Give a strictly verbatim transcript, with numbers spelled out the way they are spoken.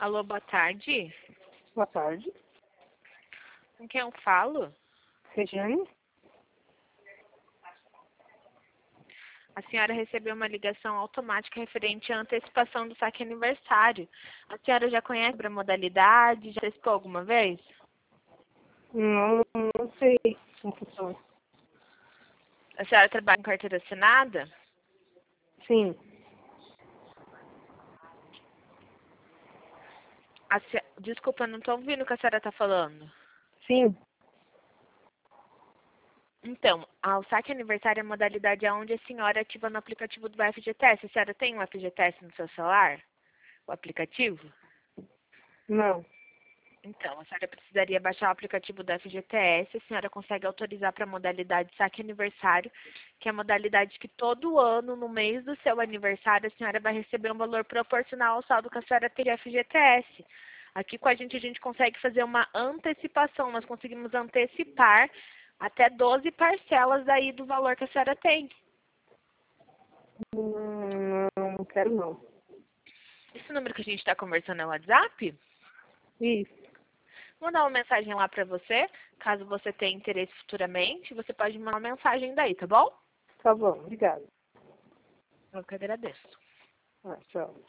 Alô, boa tarde. Boa tarde. Com quem eu falo? Regiane? A senhora recebeu uma ligação automática referente à antecipação do saque aniversário. A senhora já conhece a modalidade? Já antecipou alguma vez? Não, não sei como funciona. A senhora trabalha com carteira assinada? Sim, A se... Desculpa, não estou ouvindo o que a senhora está falando. sim. Então, a- o saque aniversário é a modalidade onde a senhora ativa no aplicativo do F G T S. A senhora tem o F G T S no seu celular? O aplicativo? Não. Então, a senhora precisaria baixar o aplicativo do F G T S, a senhora consegue autorizar para a modalidade saque aniversário, que é a modalidade que todo ano, no mês do seu aniversário, a senhora vai receber um valor proporcional ao saldo que a senhora tem de F G T S. Aqui com a gente, a gente consegue fazer uma antecipação, nós conseguimos antecipar até doze parcelas daí do valor que a senhora tem. Hum, Não, não quero não. Esse número que a gente está conversando é o WhatsApp? Isso, Vou mandar uma mensagem lá para você, caso você tenha interesse futuramente, você pode mandar uma mensagem daí, tá bom? tá bom, obrigada. Eu que agradeço. Ah, tchau.